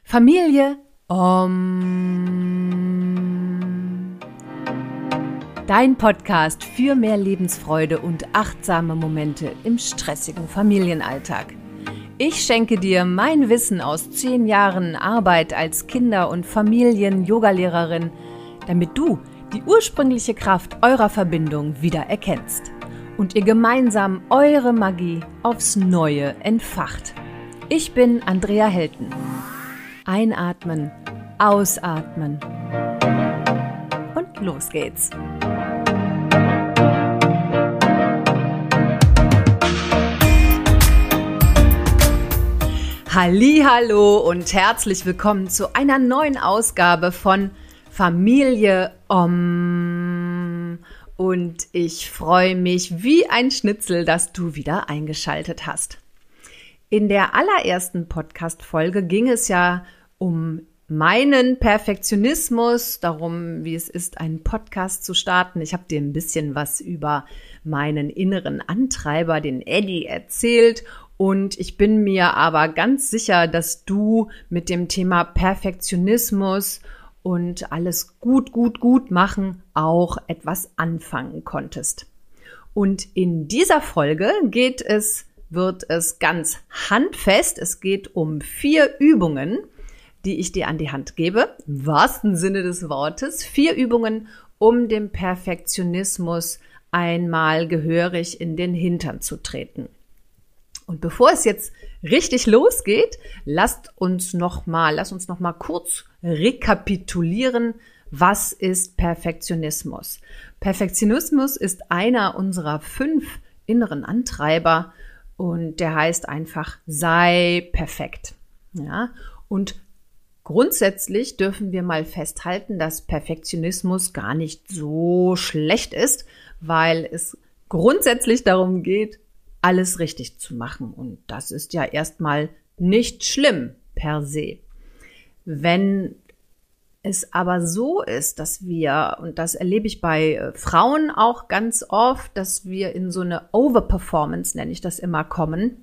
Familie, Dein Podcast für mehr Lebensfreude und achtsame Momente im stressigen Familienalltag. Ich schenke dir mein Wissen aus 10 Jahren Arbeit als Kinder- und Familien-Yogalehrerin, damit du die ursprüngliche Kraft eurer Verbindung wieder erkennst und ihr gemeinsam eure Magie aufs Neue entfacht. Ich bin Andrea Helten. Einatmen, ausatmen und los geht's. Hallihallo und herzlich willkommen zu einer neuen Ausgabe von Familie Und ich freue mich wie ein Schnitzel, dass du wieder eingeschaltet hast. In der allerersten Podcast-Folge ging es ja um meinen Perfektionismus, darum, wie es ist, einen Podcast zu starten. Ich habe dir ein bisschen was über meinen inneren Antreiber, den Eddie, erzählt. Und ich bin mir aber ganz sicher, dass du mit dem Thema Perfektionismus und alles gut machen auch etwas anfangen konntest. Und in dieser Folge wird es ganz handfest. Es geht um 4 Übungen, die ich dir an die Hand gebe, im wahrsten Sinne des Wortes. 4 Übungen, um dem Perfektionismus einmal gehörig in den Hintern zu treten. Und bevor es jetzt richtig losgeht, lass uns noch mal kurz rekapitulieren, was ist Perfektionismus? Perfektionismus ist einer unserer 5 inneren Antreiber und der heißt einfach, sei perfekt. Ja? Und grundsätzlich dürfen wir mal festhalten, dass Perfektionismus gar nicht so schlecht ist, weil es grundsätzlich darum geht, alles richtig zu machen. Und das ist ja erstmal nicht schlimm per se. Wenn es aber so ist, dass wir, und das erlebe ich bei Frauen auch ganz oft, dass wir in so eine Overperformance, nenne ich das immer, kommen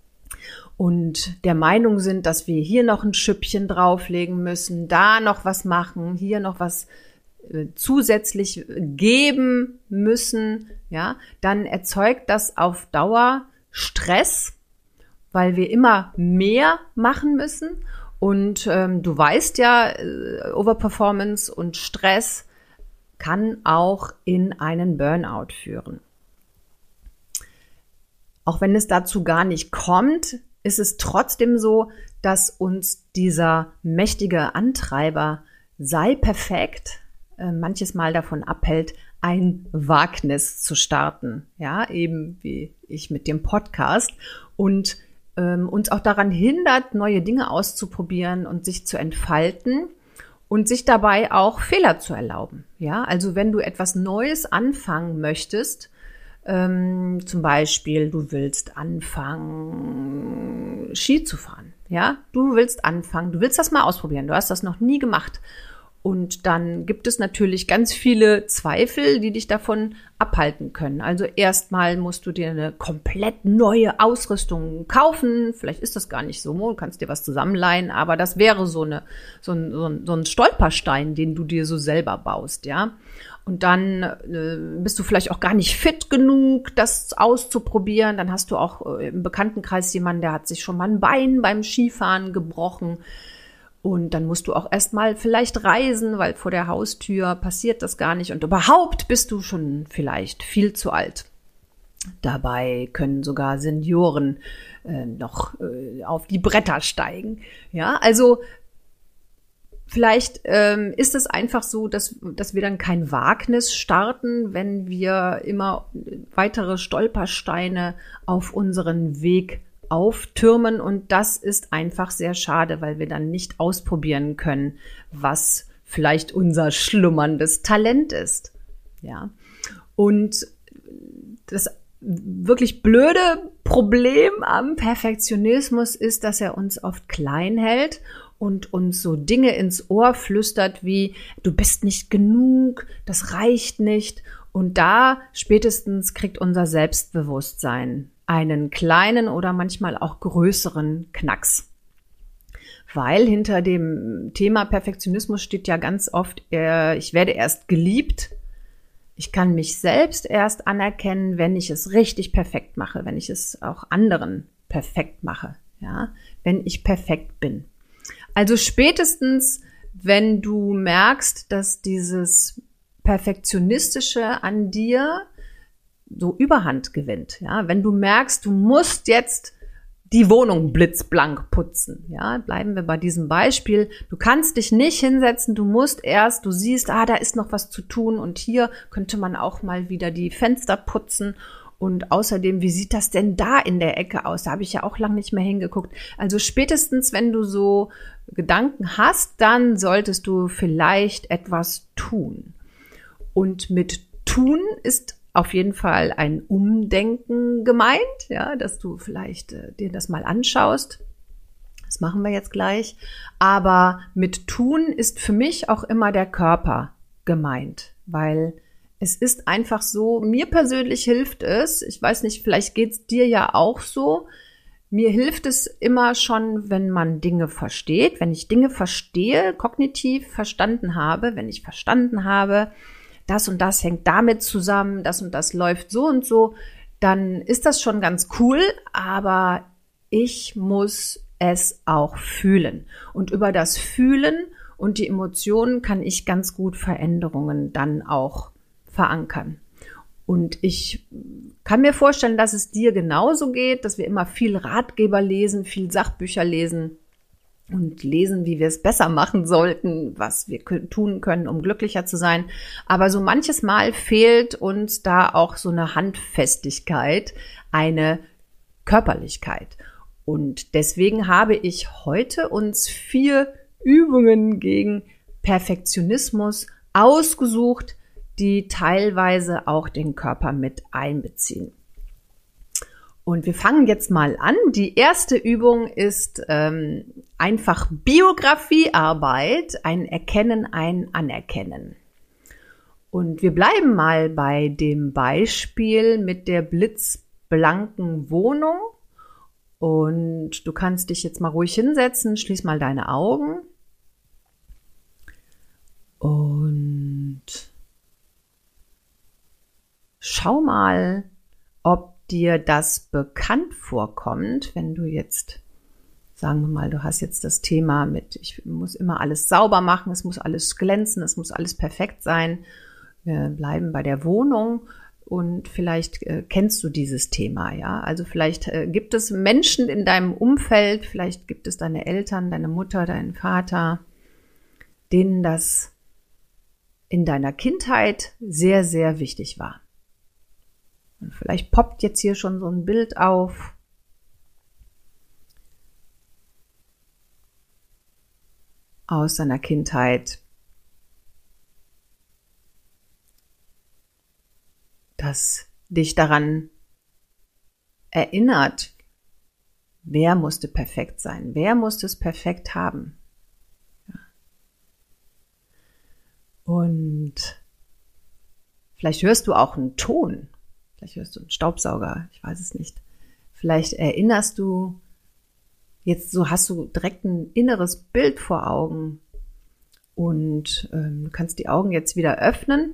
und der Meinung sind, dass wir hier noch ein Schüppchen drauflegen müssen, da noch was machen, hier noch was zusätzlich geben müssen, ja, dann erzeugt das auf Dauer Stress, weil wir immer mehr machen müssen. Und du weißt ja, Overperformance und Stress kann auch in einen Burnout führen. Auch wenn es dazu gar nicht kommt, ist es trotzdem so, dass uns dieser mächtige Antreiber sei perfekt manches Mal davon abhält, ein Wagnis zu starten. Ja, eben wie ich mit dem Podcast und uns auch daran hindert, neue Dinge auszuprobieren und sich zu entfalten und sich dabei auch Fehler zu erlauben. Ja, also wenn du etwas Neues anfangen möchtest, zum Beispiel du willst anfangen, Ski zu fahren. Ja, du willst das mal ausprobieren. Du hast das noch nie gemacht. Und dann gibt es natürlich ganz viele Zweifel, die dich davon abhalten können. Also erstmal musst du dir eine komplett neue Ausrüstung kaufen. Vielleicht ist das gar nicht so, du kannst dir was zusammenleihen, aber das wäre so ein Stolperstein, den du dir so selber baust, ja. Und dann bist du vielleicht auch gar nicht fit genug, das auszuprobieren. Dann hast du auch im Bekanntenkreis jemanden, der hat sich schon mal ein Bein beim Skifahren gebrochen. Und dann musst du auch erstmal vielleicht reisen, weil vor der Haustür passiert das gar nicht. Und überhaupt bist du schon vielleicht viel zu alt. Dabei können sogar Senioren noch auf die Bretter steigen. Ja, also vielleicht ist es einfach so, dass wir dann kein Wagnis starten, wenn wir immer weitere Stolpersteine auf unseren Weg auftürmen, und das ist einfach sehr schade, weil wir dann nicht ausprobieren können, was vielleicht unser schlummerndes Talent ist. Ja. Und das wirklich blöde Problem am Perfektionismus ist, dass er uns oft klein hält und uns so Dinge ins Ohr flüstert wie, du bist nicht genug, das reicht nicht. Und da spätestens kriegt unser Selbstbewusstsein einen kleinen oder manchmal auch größeren Knacks. Weil hinter dem Thema Perfektionismus steht ja ganz oft, ich werde erst geliebt. Ich kann mich selbst erst anerkennen, wenn ich es richtig perfekt mache, wenn ich es auch anderen perfekt mache, ja, wenn ich perfekt bin. Also spätestens, wenn du merkst, dass dieses Perfektionistische an dir so Überhand gewinnt, ja, wenn du merkst, du musst jetzt die Wohnung blitzblank putzen, ja, bleiben wir bei diesem Beispiel. Du kannst dich nicht hinsetzen, du siehst, da ist noch was zu tun und hier könnte man auch mal wieder die Fenster putzen und außerdem, wie sieht das denn da in der Ecke aus? Da habe ich ja auch lange nicht mehr hingeguckt. Also spätestens, wenn du so Gedanken hast, dann solltest du vielleicht etwas tun. Und mit tun ist auf jeden Fall ein Umdenken gemeint, ja, dass du vielleicht dir das mal anschaust. Das machen wir jetzt gleich. Aber mit tun ist für mich auch immer der Körper gemeint, weil es ist einfach so, mir persönlich hilft es, ich weiß nicht, vielleicht geht's dir ja auch so, mir hilft es immer schon, wenn man Dinge versteht, wenn ich Dinge verstehe, kognitiv verstanden habe, wenn ich verstanden habe, das und das hängt damit zusammen, das und das läuft so und so, dann ist das schon ganz cool, aber ich muss es auch fühlen. Und über das Fühlen und die Emotionen kann ich ganz gut Veränderungen dann auch verankern. Und ich kann mir vorstellen, dass es dir genauso geht, dass wir immer viel Ratgeber lesen, viel Sachbücher lesen und lesen, wie wir es besser machen sollten, was wir tun können, um glücklicher zu sein. Aber so manches Mal fehlt uns da auch so eine Handfestigkeit, eine Körperlichkeit. Und deswegen habe ich heute uns 4 Übungen gegen Perfektionismus ausgesucht, die teilweise auch den Körper mit einbeziehen. Und wir fangen jetzt mal an. Die erste Übung ist einfach Biografiearbeit, ein Erkennen, ein Anerkennen. Und wir bleiben mal bei dem Beispiel mit der blitzblanken Wohnung. Und du kannst dich jetzt mal ruhig hinsetzen, schließ mal deine Augen. Und schau mal, ob dir das bekannt vorkommt, wenn du jetzt, sagen wir mal, du hast jetzt das Thema mit, ich muss immer alles sauber machen, es muss alles glänzen, es muss alles perfekt sein. Wir bleiben bei der Wohnung und vielleicht kennst du dieses Thema, ja. Also vielleicht gibt es Menschen in deinem Umfeld, vielleicht gibt es deine Eltern, deine Mutter, deinen Vater, denen das in deiner Kindheit sehr, sehr wichtig war. Und vielleicht poppt jetzt hier schon so ein Bild auf. Aus deiner Kindheit, das dich daran erinnert, wer musste perfekt sein, wer musste es perfekt haben. Ja. Und vielleicht hörst du auch einen Ton. Vielleicht hörst du einen Staubsauger, ich weiß es nicht. Vielleicht erinnerst du, jetzt so hast du direkt ein inneres Bild vor Augen und du kannst die Augen jetzt wieder öffnen.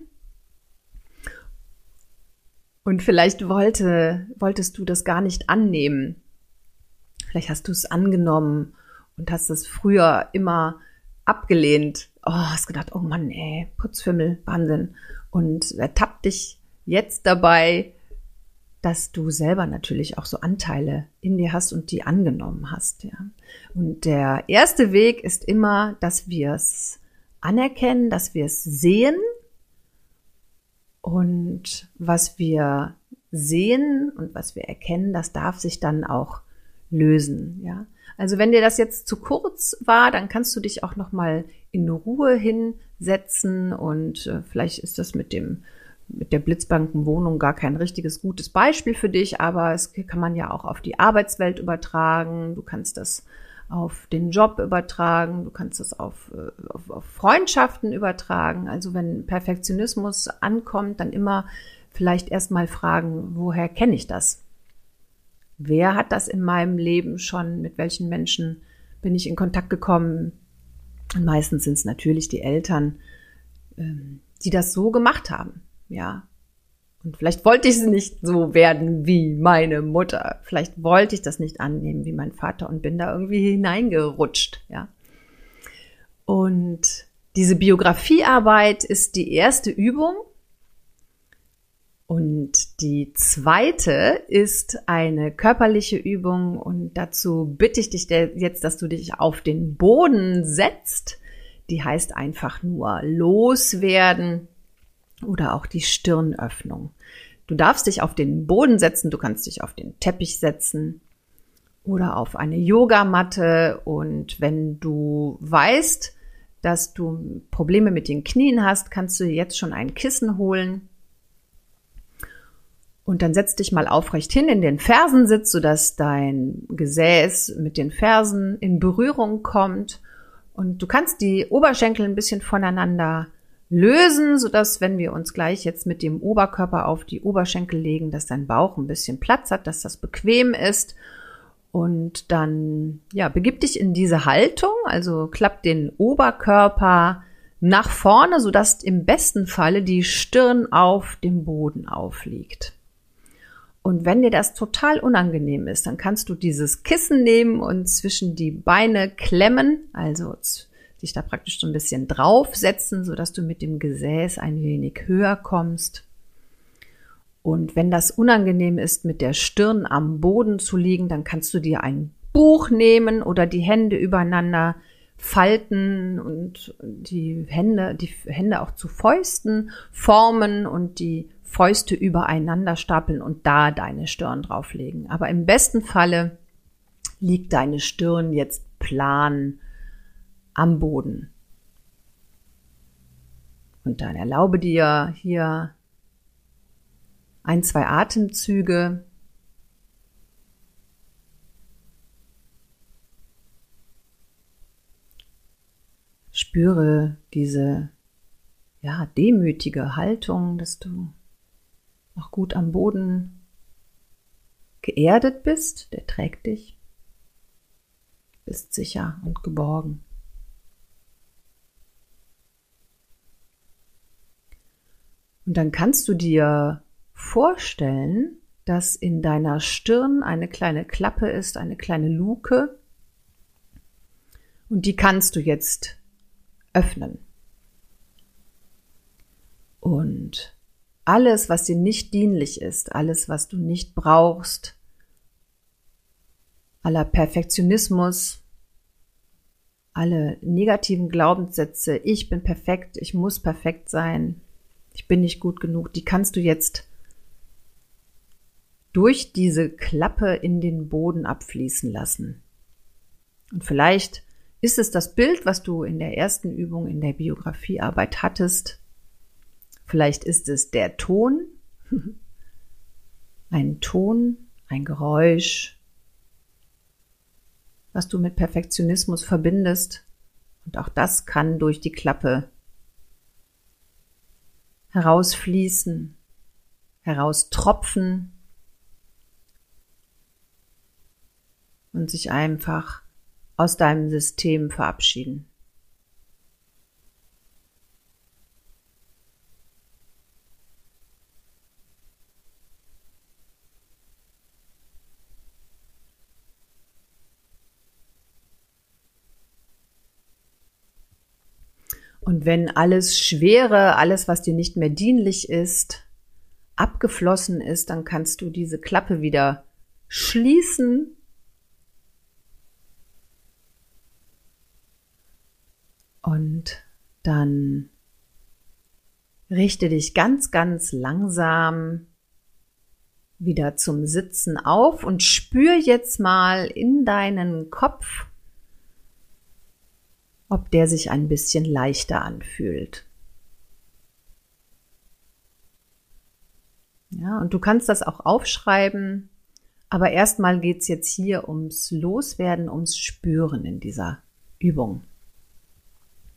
Und vielleicht wolltest du das gar nicht annehmen. Vielleicht hast du es angenommen und hast es früher immer abgelehnt. Oh, hast gedacht, oh Mann, Putzfimmel, Wahnsinn. Und ertappt dich jetzt dabei, dass du selber natürlich auch so Anteile in dir hast und die angenommen hast, ja. Und der erste Weg ist immer, dass wir es anerkennen, dass wir es sehen und was wir sehen und was wir erkennen, das darf sich dann auch lösen, ja. Also wenn dir das jetzt zu kurz war, dann kannst du dich auch noch mal in Ruhe hinsetzen und vielleicht ist das mit der blitzblanken Wohnung gar kein richtiges gutes Beispiel für dich, aber es kann man ja auch auf die Arbeitswelt übertragen, du kannst das auf den Job übertragen, du kannst das auf Freundschaften übertragen. Also wenn Perfektionismus ankommt, dann immer vielleicht erstmal fragen, woher kenne ich das? Wer hat das in meinem Leben schon mit welchen Menschen bin ich in Kontakt gekommen. Und meistens sind es natürlich die Eltern, die das so gemacht haben, ja. Und vielleicht wollte ich es nicht so werden wie meine Mutter. Vielleicht wollte ich das nicht annehmen wie mein Vater und bin da irgendwie hineingerutscht, ja. Und diese Biografiearbeit ist die erste Übung. Und die zweite ist eine körperliche Übung. Und dazu bitte ich dich jetzt, dass du dich auf den Boden setzt. Die heißt einfach nur loswerden. Oder auch die Stirnöffnung. Du darfst dich auf den Boden setzen, du kannst dich auf den Teppich setzen oder auf eine Yogamatte. Und wenn du weißt, dass du Probleme mit den Knien hast, kannst du jetzt schon ein Kissen holen. Und dann setz dich mal aufrecht hin in den Fersensitz, sodass dein Gesäß mit den Fersen in Berührung kommt. Und du kannst die Oberschenkel ein bisschen voneinander lösen, sodass, wenn wir uns gleich jetzt mit dem Oberkörper auf die Oberschenkel legen, dass dein Bauch ein bisschen Platz hat, dass das bequem ist. Und dann, begib dich in diese Haltung, also klapp den Oberkörper nach vorne, sodass im besten Falle die Stirn auf dem Boden aufliegt. Und wenn dir das total unangenehm ist, dann kannst du dieses Kissen nehmen und zwischen die Beine klemmen, also dich da praktisch so ein bisschen draufsetzen, sodass du mit dem Gesäß ein wenig höher kommst. Und wenn das unangenehm ist, mit der Stirn am Boden zu liegen, dann kannst du dir ein Buch nehmen oder die Hände übereinander falten und die Hände auch zu Fäusten formen und die Fäuste übereinander stapeln und da deine Stirn drauflegen. Aber im besten Falle liegt deine Stirn jetzt plan am Boden. Und dann erlaube dir hier 1, 2 Atemzüge. Spüre diese demütige Haltung, dass du auch gut am Boden geerdet bist. Der trägt dich. Bist sicher und geborgen. Und dann kannst du dir vorstellen, dass in deiner Stirn eine kleine Klappe ist, eine kleine Luke. Und die kannst du jetzt öffnen. Und alles, was dir nicht dienlich ist, alles, was du nicht brauchst, aller Perfektionismus, alle negativen Glaubenssätze, ich bin perfekt, ich muss perfekt sein, ich bin nicht gut genug, die kannst du jetzt durch diese Klappe in den Boden abfließen lassen. Und vielleicht ist es das Bild, was du in der ersten Übung in der Biografiearbeit hattest. Vielleicht ist es der Ton, ein Geräusch, was du mit Perfektionismus verbindest. Und auch das kann durch die Klappe herausfließen, heraustropfen und sich einfach aus deinem System verabschieden. Und wenn alles Schwere, alles, was dir nicht mehr dienlich ist, abgeflossen ist, dann kannst du diese Klappe wieder schließen und dann richte dich ganz, ganz langsam wieder zum Sitzen auf und spür jetzt mal in deinen Kopf, ob der sich ein bisschen leichter anfühlt. Ja, und du kannst das auch aufschreiben, aber erstmal geht es jetzt hier ums Loswerden, ums Spüren in dieser Übung.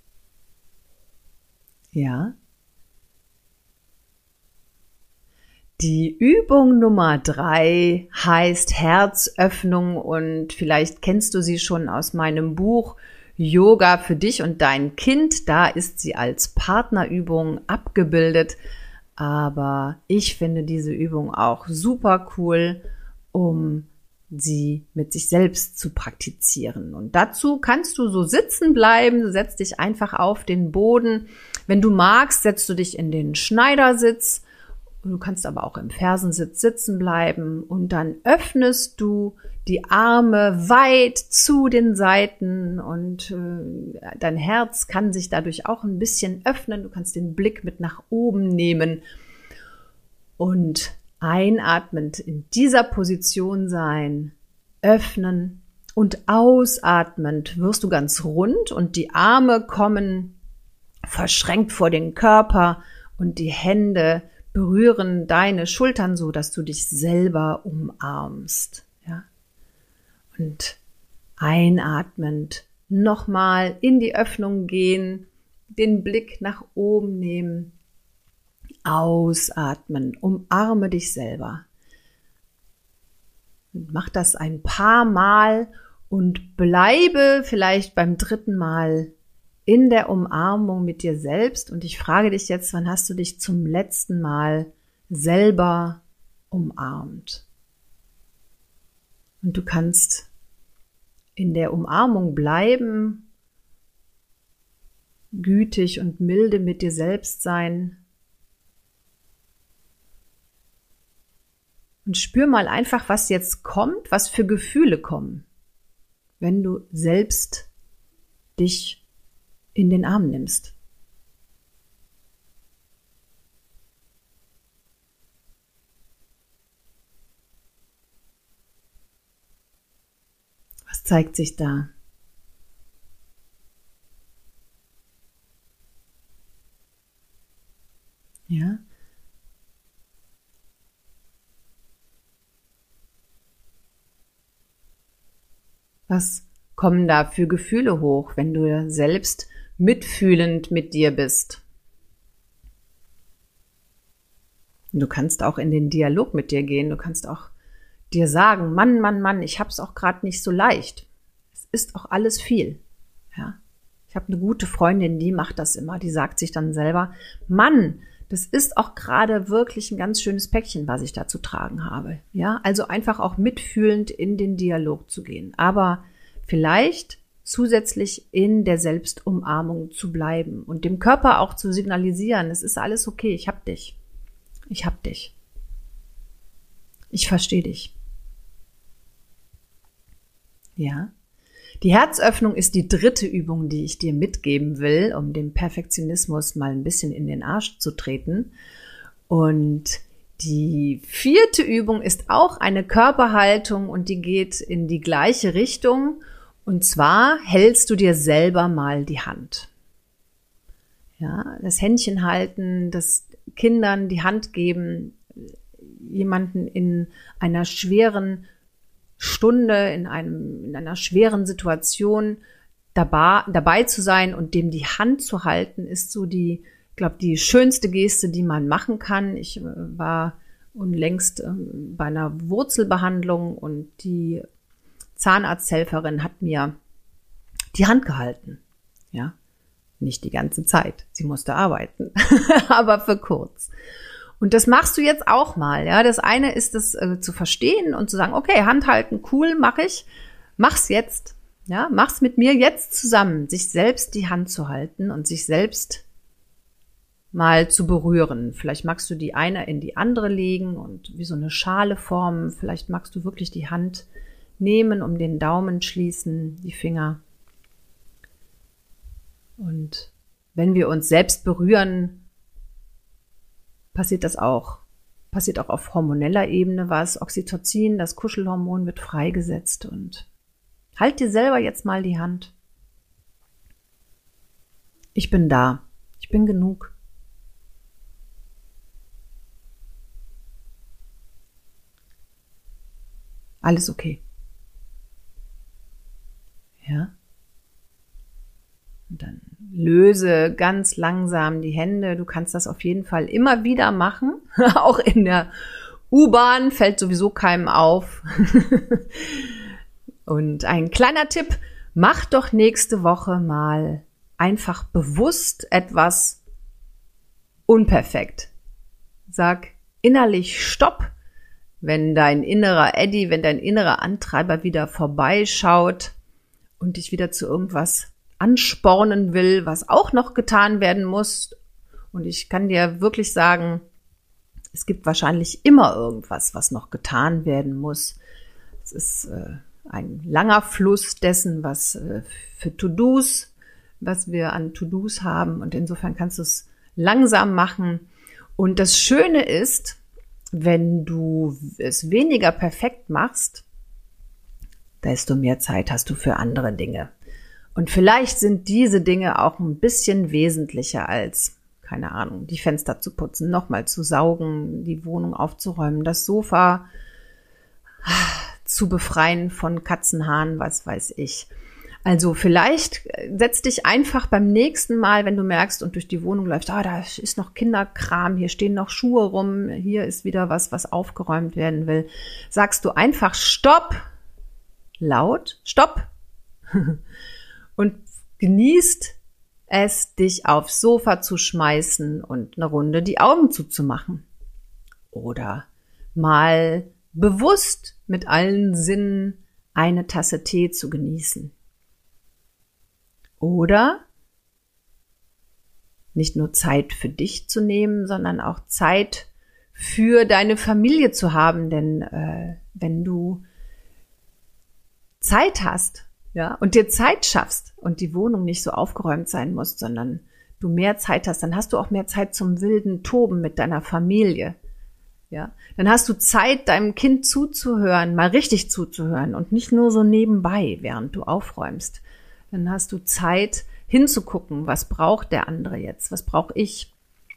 Ja. Die Übung Nummer 3 heißt Herzöffnung und vielleicht kennst du sie schon aus meinem Buch Yoga für dich und dein Kind. Da ist sie als Partnerübung abgebildet. Aber ich finde diese Übung auch super cool, um sie mit sich selbst zu praktizieren. Und dazu kannst du so sitzen bleiben, du setzt dich einfach auf den Boden. Wenn du magst, setzt du dich in den Schneidersitz. Du kannst aber auch im Fersensitz sitzen bleiben und dann öffnest du die Arme weit zu den Seiten und dein Herz kann sich dadurch auch ein bisschen öffnen. Du kannst den Blick mit nach oben nehmen und einatmend in dieser Position sein, öffnen und ausatmend wirst du ganz rund und die Arme kommen verschränkt vor den Körper und die Hände berühren deine Schultern so, dass du dich selber umarmst. Ja? Und einatmend nochmal in die Öffnung gehen, den Blick nach oben nehmen, ausatmen, umarme dich selber. Mach das ein paar Mal und bleibe vielleicht beim 3. Mal in der Umarmung mit dir selbst. Und ich frage dich jetzt, wann hast du dich zum letzten Mal selber umarmt? Und du kannst in der Umarmung bleiben, gütig und milde mit dir selbst sein. Und spür mal einfach, was jetzt kommt, was für Gefühle kommen, wenn du selbst dich in den Arm nimmst. Was zeigt sich da? Ja? Was kommen da für Gefühle hoch, wenn du selbst mitfühlend mit dir bist? Und du kannst auch in den Dialog mit dir gehen. Du kannst auch dir sagen, Mann, Mann, Mann, ich hab's auch gerade nicht so leicht. Es ist auch alles viel. Ja? Ich habe eine gute Freundin, die macht das immer. Die sagt sich dann selber, Mann, das ist auch gerade wirklich ein ganz schönes Päckchen, was ich da zu tragen habe. Ja, also einfach auch mitfühlend in den Dialog zu gehen. Aber vielleicht zusätzlich in der Selbstumarmung zu bleiben und dem Körper auch zu signalisieren, es ist alles okay, ich hab dich. Ich hab dich. Ich verstehe dich. Ja. Die Herzöffnung ist die 3. Übung, die ich dir mitgeben will, um dem Perfektionismus mal ein bisschen in den Arsch zu treten. Und die 4. Übung ist auch eine Körperhaltung und die geht in die gleiche Richtung. Und zwar hältst du dir selber mal die Hand. Ja, das Händchen halten, das Kindern die Hand geben, jemanden in einer schweren Stunde, in einer schweren Situation dabei zu sein und dem die Hand zu halten, ist so die schönste Geste, die man machen kann. Ich war unlängst bei einer Wurzelbehandlung und die Zahnarzthelferin hat mir die Hand gehalten. Ja, nicht die ganze Zeit. Sie musste arbeiten, aber für kurz. Und das machst du jetzt auch mal. Ja, das eine ist es zu verstehen und zu sagen, okay, Hand halten, cool, mache ich. Mach's jetzt. Ja, mach's mit mir jetzt zusammen, sich selbst die Hand zu halten und sich selbst mal zu berühren. Vielleicht magst du die eine in die andere legen und wie so eine Schale formen. Vielleicht magst du wirklich die Hand nehmen, um den Daumen schließen, die Finger. Und wenn wir uns selbst berühren, passiert das auch. Passiert auch auf hormoneller Ebene was. Oxytocin, das Kuschelhormon, wird freigesetzt. Und halt dir selber jetzt mal die Hand. Ich bin da. Ich bin genug. Alles okay. Ja? Und dann löse ganz langsam die Hände. Du kannst das auf jeden Fall immer wieder machen. Auch in der U-Bahn fällt sowieso keinem auf. Und ein kleiner Tipp, mach doch nächste Woche mal einfach bewusst etwas unperfekt. Sag innerlich Stopp, wenn dein innerer Eddy, wenn dein innerer Antreiber wieder vorbeischaut und dich wieder zu irgendwas anspornen will, was auch noch getan werden muss. Und ich kann dir wirklich sagen, es gibt wahrscheinlich immer irgendwas, was noch getan werden muss. Es ist ein langer Fluss dessen, was für To-Dos, was wir an To-Dos haben. Und insofern kannst du es langsam machen. Und das Schöne ist, wenn du es weniger perfekt machst, desto mehr Zeit hast du für andere Dinge. Und vielleicht sind diese Dinge auch ein bisschen wesentlicher als, keine Ahnung, die Fenster zu putzen, nochmal zu saugen, die Wohnung aufzuräumen, das Sofa zu befreien von Katzenhaaren, was weiß ich. Also vielleicht setz dich einfach beim nächsten Mal, wenn du merkst und durch die Wohnung läufst, da ist noch Kinderkram, hier stehen noch Schuhe rum, hier ist wieder was aufgeräumt werden will, sagst du einfach Stopp, laut, Stopp und genießt es, dich aufs Sofa zu schmeißen und eine Runde die Augen zuzumachen. Oder mal bewusst mit allen Sinnen eine Tasse Tee zu genießen. Oder nicht nur Zeit für dich zu nehmen, sondern auch Zeit für deine Familie zu haben. Denn wenn du Zeit hast, ja, und dir Zeit schaffst und die Wohnung nicht so aufgeräumt sein muss, sondern du mehr Zeit hast, dann hast du auch mehr Zeit zum wilden Toben mit deiner Familie. Ja, dann hast du Zeit, deinem Kind zuzuhören, mal richtig zuzuhören und nicht nur so nebenbei, während du aufräumst. Dann hast du Zeit, hinzugucken, was braucht der andere jetzt, was brauche ich.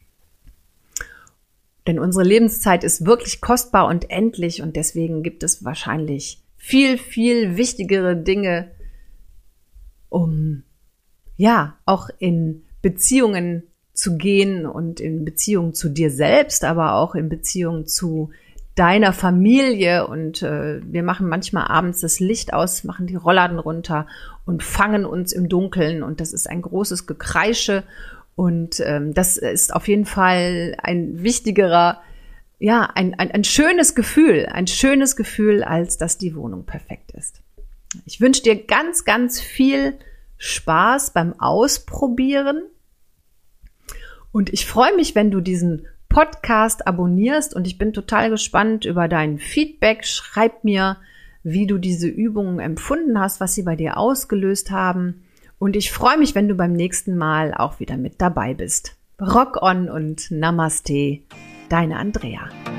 Denn unsere Lebenszeit ist wirklich kostbar und endlich und deswegen gibt es wahrscheinlich viel, viel wichtigere Dinge, um ja auch in Beziehungen zu gehen und in Beziehung zu dir selbst, aber auch in Beziehung zu deiner Familie. Und wir machen manchmal abends das Licht aus, machen die Rollladen runter und fangen uns im Dunkeln. Und das ist ein großes Gekreische. Und das ist auf jeden Fall ein wichtigerer, ja, ein schönes Gefühl, als dass die Wohnung perfekt ist. Ich wünsche dir ganz, ganz viel Spaß beim Ausprobieren. Und ich freue mich, wenn du diesen Podcast abonnierst und ich bin total gespannt über dein Feedback. Schreib mir, wie du diese Übungen empfunden hast, was sie bei dir ausgelöst haben. Und ich freue mich, wenn du beim nächsten Mal auch wieder mit dabei bist. Rock on und Namaste, deine Andrea.